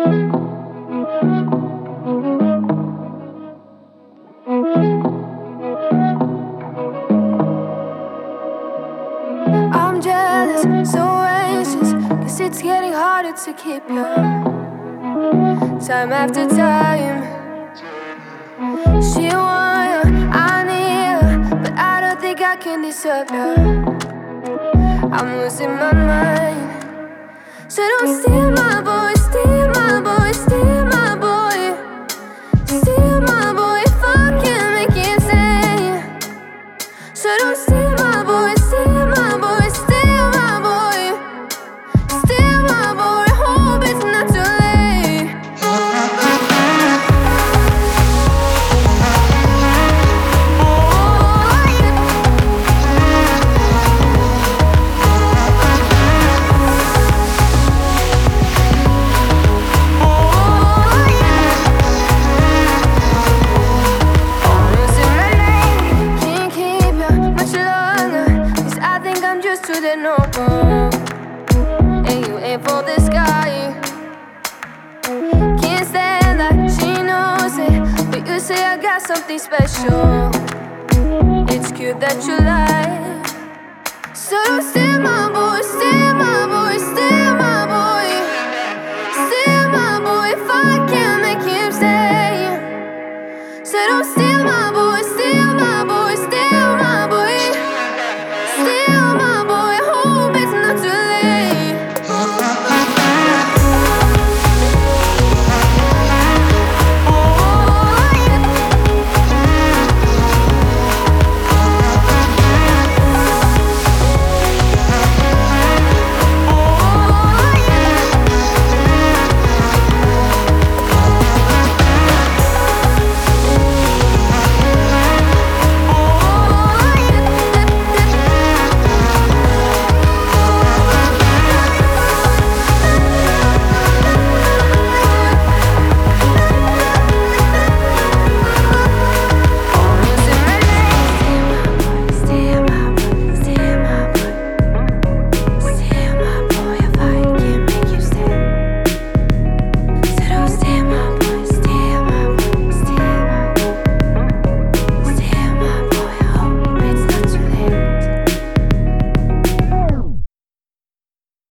I'm jealous, so anxious, 'cause it's getting harder to keep you. Time after time, she want you, I need you, but I don't think I can deserve you. I'm losing my mind. So don't steal my boy, steal my boy, steal my boy, steal my boy, fucking make it insane. So don't steal my boy, steal my boy, steal my boy, steal my boy, hope it's not too late. To the normal, and you aim for the sky. Can't stand that, she knows it, but you say I got something special. It's cute that you lie, so don't steal my boy.